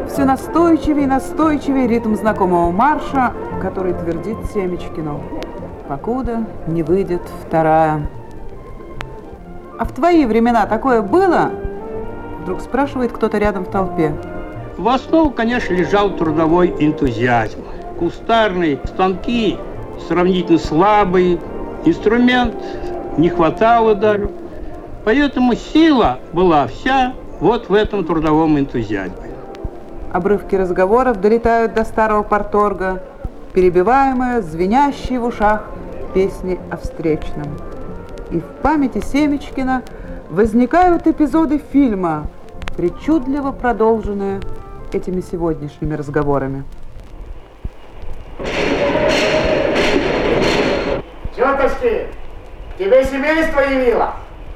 Все настойчивее и настойчивее ритм знакомого марша, который твердит Семечкину: покуда не выйдет вторая. А в твои времена такое было? Вдруг спрашивает кто-то рядом в толпе. В основу, конечно, лежал трудовой энтузиазм. Кустарные станки сравнительно слабые, инструмент не хватало даже. Поэтому сила была вся вот в этом трудовом энтузиазме. Обрывки разговоров долетают до старого парторга, перебиваемые, звенящие в ушах песни о встречном. И в памяти Семечкина возникают эпизоды фильма, причудливо продолженные этими сегодняшними разговорами. Тетушки, тебе семейство явило?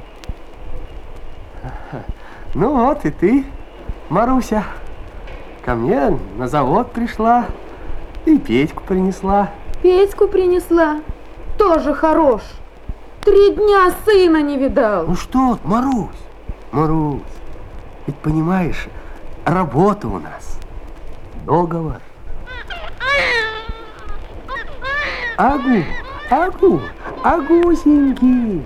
Ну вот и ты, Маруся, ко мне на завод пришла и Петьку принесла. Петьку принесла? Тоже хорош. 3 дня сына не видал. Ну что, Марусь, ведь понимаешь, работа у нас, договор. Агусенький.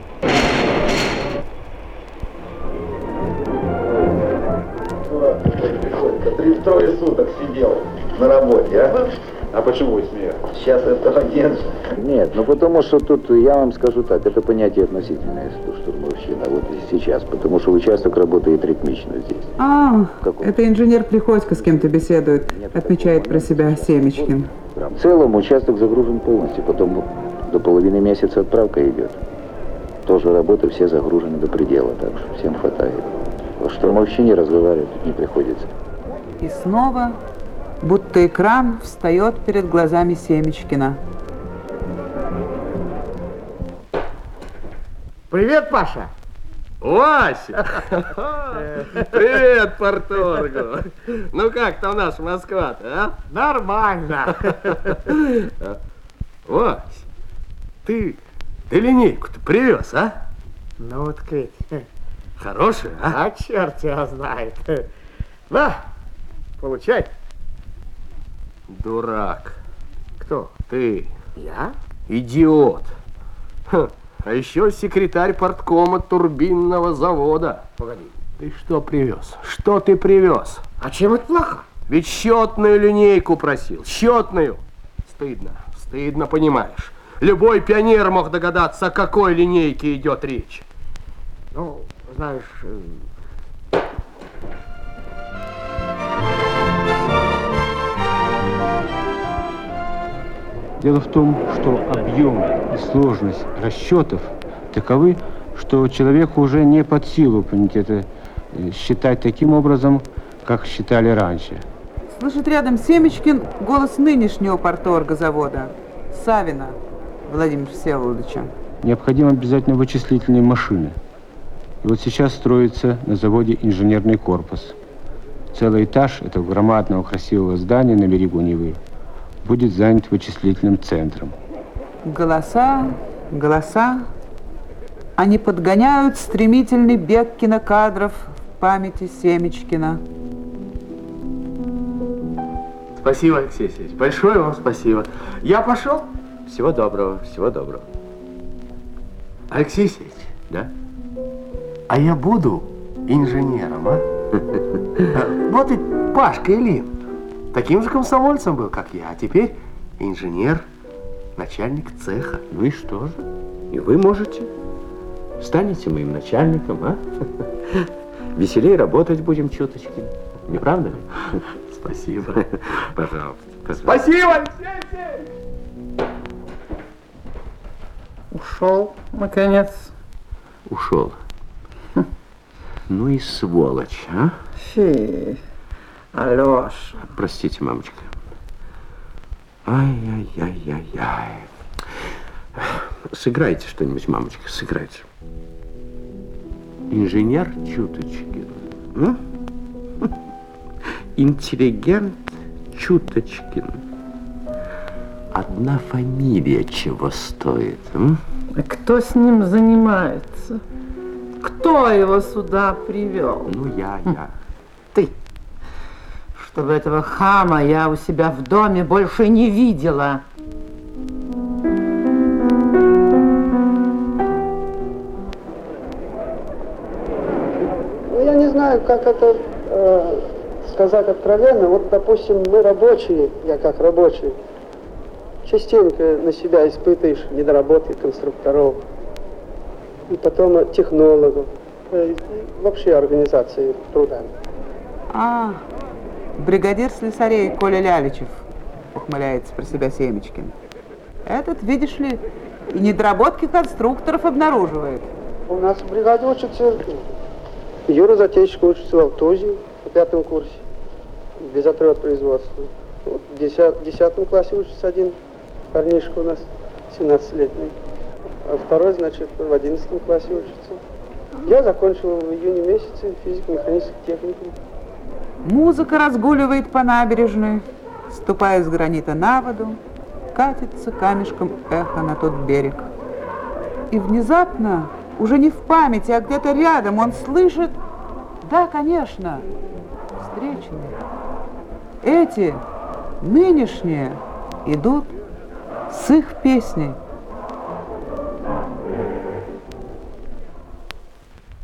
Трое суток сидел на работе, а? А почему вы смеетесь? Сейчас этого нет. Нет, ну потому что тут, я вам скажу так, это понятие относительное, штурмовщина, вот сейчас, потому что участок работает ритмично здесь. Это инженер Приходько с кем-то беседует, отмечает про себя Семечкин. В целом участок загружен полностью, потом до половины месяца отправка идет. Тоже работы все загружены до предела, так что всем хватает. О штурмовщине разговаривать тут не приходится. И снова, будто экран встает перед глазами Семечкина. Привет, Паша. Вася! Привет, парторгу! Ну как там наша Москва-то, а? Нормально. Вась, ты линейку-то привез, а? Ну вот, Кать. Хорошая, а? А черт тебя знает. На, получай. Дурак. Кто? Ты. Я? Идиот. А еще секретарь парткома турбинного завода. Погоди. Ты что привез? Что ты привез? А чем это плохо? Ведь счетную линейку просил. Счетную. Стыдно, понимаешь. Любой пионер мог догадаться, о какой линейке идет речь. Ну, знаешь... Дело в том, что объем и сложность расчетов таковы, что человеку уже не под силу это считать таким образом, как считали раньше. Слышит рядом Семечкин голос нынешнего парторга завода, Савина Владимира Всеволодовича. Необходимы обязательно вычислительные машины. И вот сейчас строится на заводе инженерный корпус. Целый этаж этого громадного красивого здания на берегу Невы будет занят вычислительным центром. Голоса, они подгоняют стремительный бег кинокадров в памяти Семечкина. Спасибо, Алексей Алексеевич. Большое вам спасибо. Я пошел. Всего доброго, всего доброго. Алексей Алексеевич, Да? а я буду инженером, а? Вот ведь Пашка Ильин таким же комсомольцем был, как я, а теперь инженер, начальник цеха. Ну и что же? И вы можете. Станете моим начальником, а? Веселее работать будем чуточки. Не правда ли? Спасибо. Пожалуйста. Спасибо, Алексей Алексеевич! Ушел, наконец. Ушел. Ну и сволочь, а? Фи, Алеша. Простите, мамочка. Ай-яй-яй-яй-яй. Сыграйте что-нибудь, мамочка, сыграйте. Инженер Чуточкин. Интеллигент Чуточкин. Одна фамилия чего стоит, А кто с ним занимается? Кто его сюда привел? Ну, я. Ты. чтобы этого хама я у себя в доме больше не видела. Ну, я не знаю, как это сказать откровенно. Вот, допустим, мы рабочие, я как рабочий, частенько на себя испытываешь недоработки конструкторов, и потом технологов, и вообще организации труда. А, бригадир слесарей Коля Ляличев, ухмыляется про себя Семечкин. Этот, видишь ли, и недоработки конструкторов обнаруживает. У нас в бригаде учится Юра Затейчик, учится в Алтузе на 5 курсе, безотрыв производства. Вот в 10 классе учится один парнишка у нас, 17-летний. А второй, значит, в 11 классе учится. Я закончил в июне месяце физико-механический техникум. Музыка разгуливает по набережной, ступая с гранита на воду, катится камешком эхо на тот берег. И внезапно, уже не в памяти, а где-то рядом, он слышит, да, конечно, встречные. Эти, нынешние, идут с их песней.